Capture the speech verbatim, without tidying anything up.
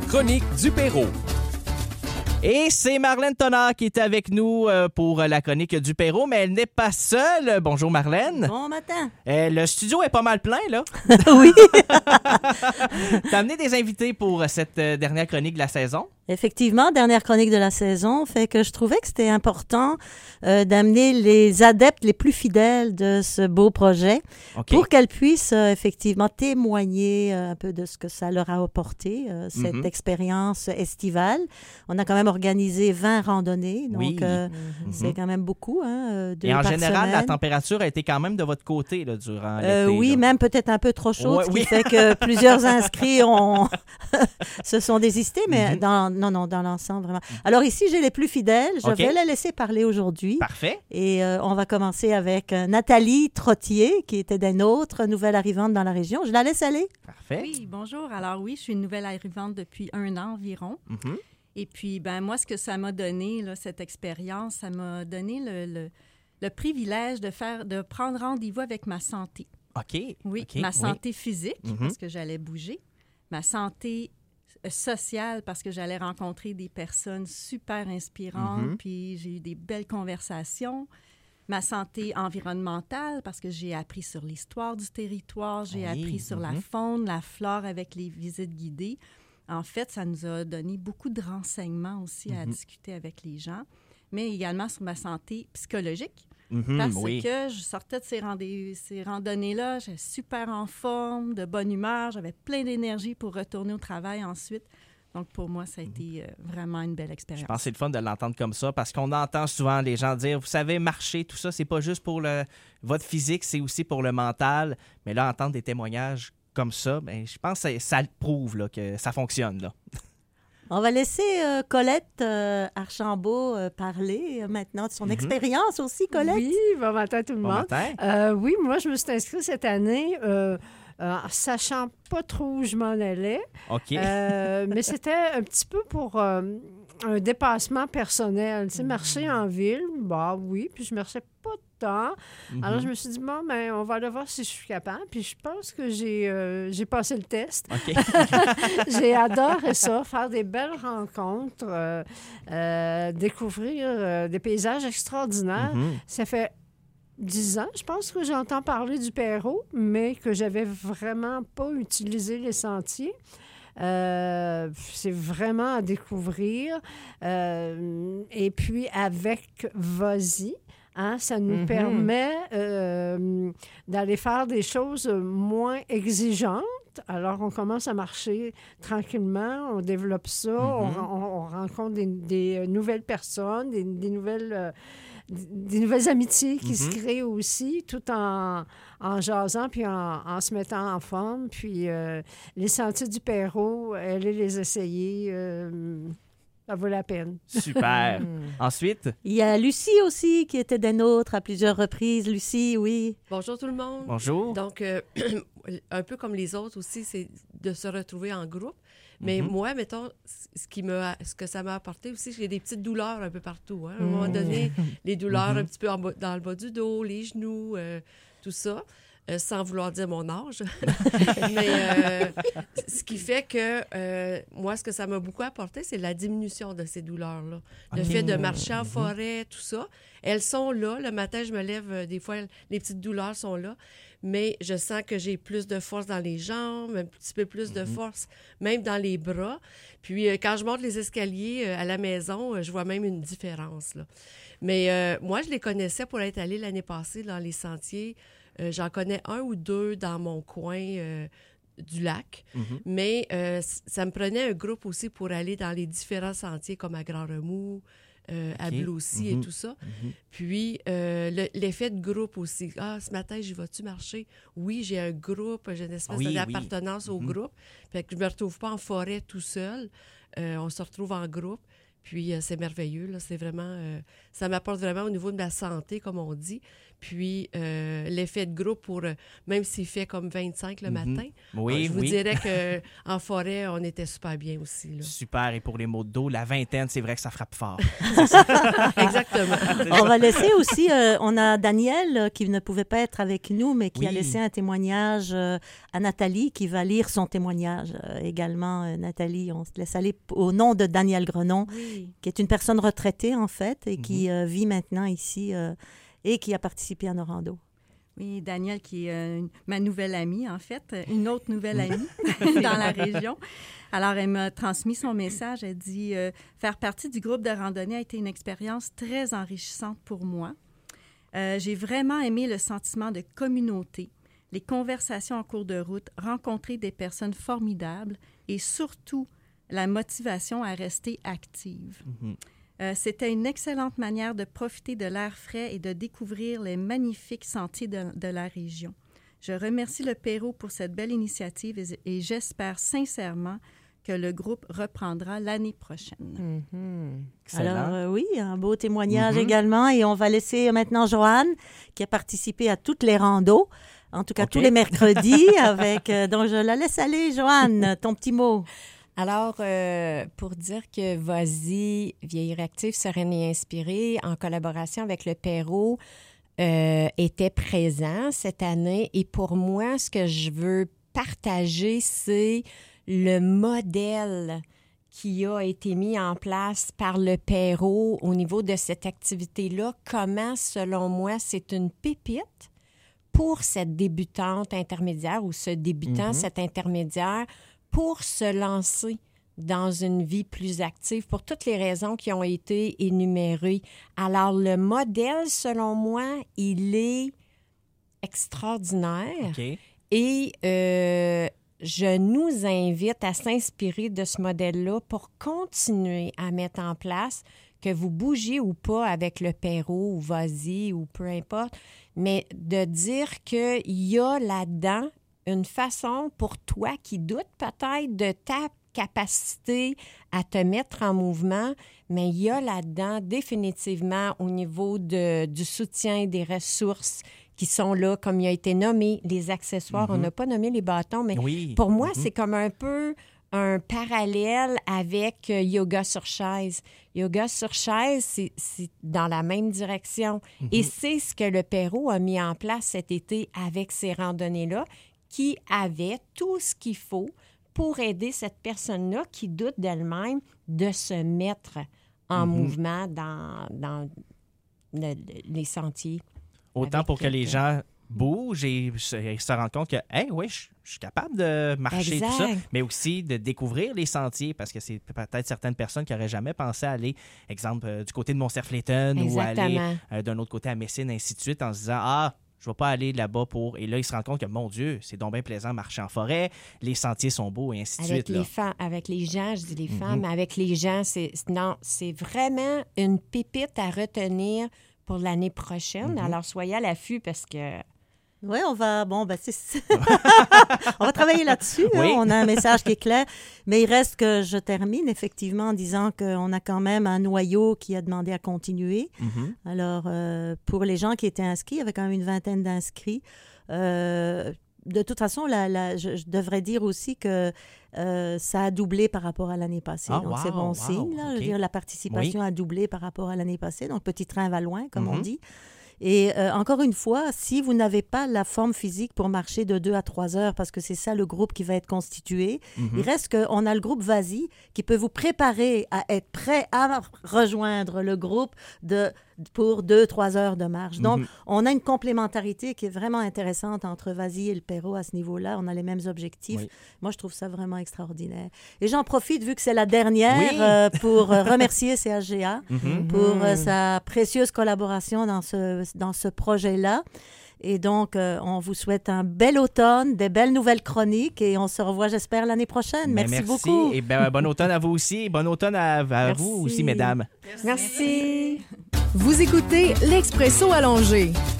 chronique du Perrault. Et c'est Marlène Tonard qui est avec nous euh, pour la chronique du Perrault, mais elle n'est pas seule. Bonjour Marlène. Bon matin. Euh, le studio est pas mal plein, là. Oui. T'as amené des invités pour cette euh, dernière chronique de la saison. Effectivement, dernière chronique de la saison, fait que je trouvais que c'était important euh, d'amener les adeptes les plus fidèles de ce beau projet Okay. pour qu'elles puissent euh, effectivement témoigner euh, un peu de ce que ça leur a apporté, euh, cette Mm-hmm. expérience estivale. On a quand même organisé vingt randonnées, donc Oui. euh, Mm-hmm. c'est quand même beaucoup. Hein, euh, deux Et en par général, la semaine. température a été quand même de votre côté là, durant Euh, l'été. oui, là. même peut-être un peu trop chaude, Ouais, ce qui oui. fait que plusieurs inscrits ont se sont désistés, mais Mm-hmm. dans, non, non, dans l'ensemble, vraiment. Alors ici, j'ai les plus fidèles. Je OK. vais les laisser parler aujourd'hui. Parfait. Et euh, on va commencer avec euh, Nathalie Trottier, qui était des nôtres, nouvelle arrivante dans la région. Je la laisse aller. Parfait. Oui, bonjour. Alors oui, je suis une nouvelle arrivante depuis un an environ. Mhm. Et puis, ben moi, ce que ça m'a donné, là, cette expérience, ça m'a donné le, le, le privilège de faire, de prendre rendez-vous avec ma santé. OK. Oui, OK, ma oui. santé physique, Mhm. parce que j'allais bouger. Ma santé euh, sociale, parce que j'allais rencontrer des personnes super inspirantes, Mhm. puis j'ai eu des belles conversations. Ma santé environnementale, parce que j'ai appris sur l'histoire du territoire, j'ai Oui, appris sur la mhm. faune, la flore avec les visites guidées. En fait, ça nous a donné beaucoup de renseignements aussi à Mhm. discuter avec les gens, mais également sur ma santé psychologique, Mhm, parce oui. que je sortais de ces, rendez- ces randonnées-là, j'étais super en forme, de bonne humeur, j'avais plein d'énergie pour retourner au travail ensuite. Donc, pour moi, ça a été euh, vraiment une belle Je expérience. pense que c'est le fun de l'entendre comme ça parce qu'on entend souvent les gens dire, vous savez, marcher, tout ça, c'est pas juste pour le, votre physique, c'est aussi pour le mental. Mais là, entendre des témoignages comme ça, ben, je pense que ça, ça le prouve là, que ça fonctionne. Là. On va laisser euh, Colette euh, Archambault euh, parler euh, maintenant de son Mhm. expérience aussi, Colette. Oui, bon matin tout le Bon monde. matin. Euh, oui, moi, je me suis inscrite cette année, euh, euh, sachant pas trop où je m'en allais. OK. Euh, mais c'était un petit peu pour euh, un dépassement personnel. Tu sais, marcher en ville, bah oui, puis je marchais pas tant. Mhm. Alors, je me suis dit, bon, ben, on va aller voir si je suis capable. Puis je pense que j'ai euh, j'ai passé le test. OK. J'ai adoré ça, faire des belles rencontres, euh, euh, découvrir euh, des paysages extraordinaires. Mhm. Ça fait dix ans, je pense que j'entends parler du Perrault, mais que j'avais vraiment pas utilisé les sentiers. Euh, c'est vraiment à découvrir. Euh, et puis, avec Vas-y, hein, ça nous Mhm. permet euh, d'aller faire des choses moins exigeantes. Alors, on commence à marcher tranquillement, on développe ça, on, Mhm. on- on rencontre des, des nouvelles personnes, des, des nouvelles... euh, des nouvelles amitiés qui Mhm. se créent aussi, tout en, en jasant puis en, en se mettant en forme. Puis euh, les sentiers du Perrault, allez les essayer, euh, ça vaut la peine. Super. Ensuite, Il y a Lucie aussi qui était des nôtres à plusieurs reprises. Lucie, oui. Bonjour tout le monde. bonjour. Donc, euh, un peu comme les autres aussi, c'est de se retrouver en groupe. Mais Mhm. moi, mettons, ce, qui me, ce que ça m'a apporté aussi, j'ai des petites douleurs un peu partout. Hein. À un moment donné, les douleurs Mhm. un petit peu en bas- dans le bas du dos, les genoux, euh, tout ça, euh, sans vouloir dire mon âge. Mais euh, ce qui fait que, euh, moi, ce que ça m'a beaucoup apporté, c'est la diminution de ces douleurs-là. Le Ok. fait de marcher en Mhm. forêt, tout ça. Elles sont là. Le matin, je me lève, euh, des fois, les petites douleurs sont là. Mais je sens que j'ai plus de force dans les jambes, un petit peu plus de force, même dans les bras. Puis, euh, quand je monte les escaliers euh, à la maison, euh, je vois même une différence, là. Mais euh, moi, je les connaissais pour être allée l'année passée dans les sentiers. Euh, j'en connais un ou deux dans mon coin euh, du lac. Mhm. Mais euh, c- ça me prenait un groupe aussi pour aller dans les différents sentiers, comme à Grand-Remous, euh, à OK. Blaucy Mhm. et tout ça. Mhm. Puis, euh, le- l'effet de groupe aussi. Ah, ce matin, j'y vas-tu marcher? Oui, j'ai un groupe, j'ai une espèce Oui, oui. d'appartenance au Mhm. groupe. Fait que je me retrouve pas en forêt tout seul. Euh, on se retrouve en groupe. Puis, euh, c'est merveilleux, là. C'est vraiment... euh, ça m'apporte vraiment au niveau de ma santé, comme on dit. Puis, euh, l'effet de groupe, pour euh, même s'il fait comme vingt-cinq le Mhm. matin, Oui, je vous oui. dirais qu'en forêt, on était super bien aussi. Là. Super. Et pour les maux de dos, la vingtaine, c'est vrai que ça frappe fort. Exactement. On va laisser aussi, euh, on a Daniel euh, qui ne pouvait pas être avec nous, mais qui a Oui. laissé un témoignage euh, à Nathalie, qui va lire son témoignage euh, également. Euh, Nathalie, on se laisse aller p- au nom de Daniel Grenon, Oui. qui est une personne retraitée en fait et qui euh, vit maintenant ici euh, et qui a participé à nos randos. Oui, Daniel, qui est euh, une- ma nouvelle amie, en fait, une autre nouvelle amie dans la région. Alors, elle m'a transmis son message. Elle dit euh, faire partie du groupe de randonnée a été une expérience très enrichissante pour moi. Euh, j'ai vraiment aimé le sentiment de communauté, les conversations en cours de route, rencontrer des personnes formidables et surtout la motivation à rester active. Mhm. Euh, c'était une excellente manière de profiter de l'air frais et de découvrir les magnifiques sentiers de, de la région. Je remercie le Perrot pour cette belle initiative et, et j'espère sincèrement que le groupe reprendra l'année prochaine. Mhm. Excellent. Alors euh, oui, un beau témoignage Mhm. également. Et on va laisser maintenant Joanne, qui a participé à toutes les randos, en tout cas OK. tous les mercredis. avec euh, Donc je la laisse aller, Joanne, ton petit mot. Alors, euh, pour dire que Vas-y, Vieillir active, sereine et inspirée, en collaboration avec le Perrot, euh, était présent cette année. Et pour moi, ce que je veux partager, c'est le modèle qui a été mis en place par le Perrot au niveau de cette activité-là. Comment, selon moi, c'est une pépite pour cette débutante intermédiaire ou ce débutant, Mhm. cet intermédiaire, pour se lancer dans une vie plus active pour toutes les raisons qui ont été énumérées. Alors, le modèle, selon moi, il est extraordinaire OK. et euh, je nous invite à s'inspirer de ce modèle-là pour continuer à mettre en place, que vous bougiez ou pas avec le Perrot ou Vas-y ou peu importe, mais de dire qu'il y a là-dedans une façon pour toi qui doute peut-être de ta capacité à te mettre en mouvement, mais il y a là-dedans définitivement au niveau de, du soutien des ressources qui sont là, comme il a été nommé, les accessoires. Mhm. On n'a pas nommé les bâtons, mais Oui. pour moi, Mhm. c'est comme un peu un parallèle avec euh, yoga sur chaise. Yoga sur chaise, c'est, c'est dans la même direction. Mhm. Et c'est ce que le Perrot a mis en place cet été avec ces randonnées-là, qui avait tout ce qu'il faut pour aider cette personne-là qui doute d'elle-même de se mettre en Mhm. mouvement dans, dans le- le- les sentiers. Autant avec pour que le- les gens bougent et se, et se rendent compte que, hey, oui, je, je suis capable de marcher, tout ça, Exact. mais aussi de découvrir les sentiers parce que c'est peut-être certaines personnes qui n'auraient jamais pensé à aller, exemple, euh, du côté de Mont-Cerf-Léton ou aller Exactement. euh, d'un autre côté à Messine, ainsi de suite, en se disant, ah, je ne vais pas aller là-bas pour. Et là, ils se rendent compte que, mon Dieu, c'est donc bien plaisant marcher en forêt, les sentiers sont beaux, et ainsi de Avec suite. les, Là. femmes, avec les gens, je dis les Mhm. femmes, mais avec les gens, c'est c'est- non, c'est vraiment une pépite à retenir pour l'année prochaine. Mhm. Alors, soyez à l'affût parce que... Oui, on va, bon, ben c'est on va travailler là-dessus. hein. Oui. On a un message qui est clair. Mais il reste que je termine effectivement en disant qu'on a quand même un noyau qui a demandé à continuer. Mhm. Alors, euh, pour les gens qui étaient inscrits, il y avait quand même une vingtaine d'inscrits. Euh, de toute façon, la, la- je, je devrais dire aussi que euh, ça a doublé par rapport à l'année passée. Ah, donc, c'est wow, bon wow, signe. Là. Je veux OK. dire, la participation a doublé par rapport à l'année passée. Donc, petit train va loin, comme on Mhm. dit. Et euh, encore une fois, si vous n'avez pas la forme physique pour marcher de deux à trois heures, parce que c'est ça le groupe qui va être constitué, Mhm. il reste qu'on a le groupe Vas-y qui peut vous préparer à être prêt à rejoindre le groupe de, pour deux, trois heures de marche. Donc, Mhm. on a une complémentarité qui est vraiment intéressante entre Vas-y et le Perrot à ce niveau-là. On a les mêmes objectifs. Oui. Moi, je trouve ça vraiment extraordinaire. Et j'en profite, vu que c'est la dernière, Oui. euh, pour euh, remercier C H G A Mhm. pour euh, sa précieuse collaboration dans ce, dans ce projet-là. Et donc, euh, on vous souhaite un bel automne, des belles nouvelles chroniques et on se revoit, j'espère, l'année prochaine. Ben, Merci, beaucoup. Et ben, bon automne à vous aussi. Bon automne à, à vous Merci. aussi, mesdames. Merci. Vous écoutez l'Expresso allongé.